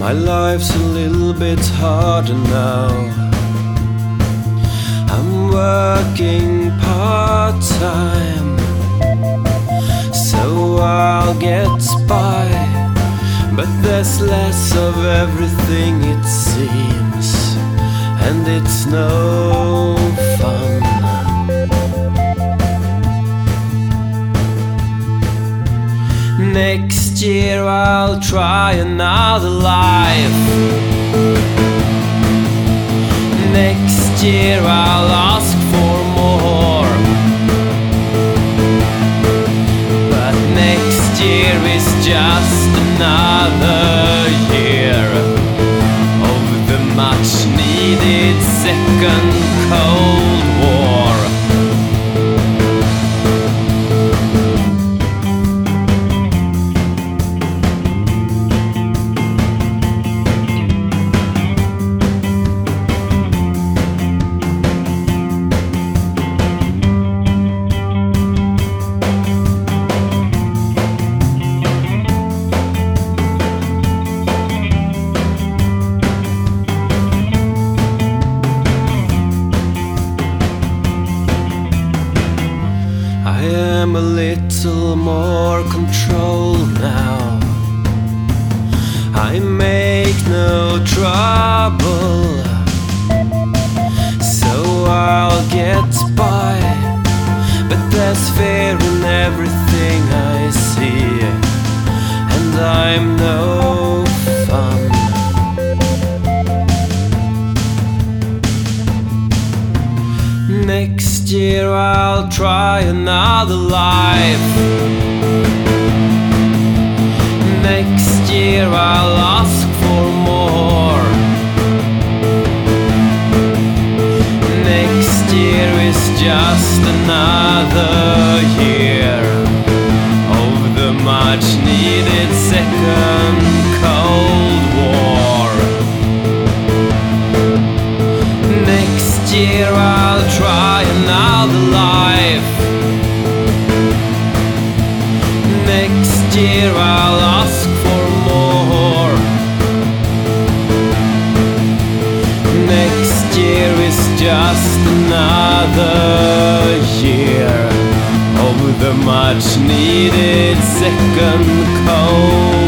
My life's a little bit harder now. I'm working part-time, so I'll get by. But there's less of everything it seems, and it's no fun. Next year I'll try another life. Next year I'll ask for more. But next year is just another year of the much needed second Cold War. I am a little more controlled now. I make no trouble, so I'll get by. But there's fear in everything I see, and I'm no fun. Next year I'll try another life. Next year I'll ask for more. Next year is just another year of the much needed second Cold War. Next year I'll try another life. Next year I'll ask for more. Next year is just another year of the much needed second Cold War.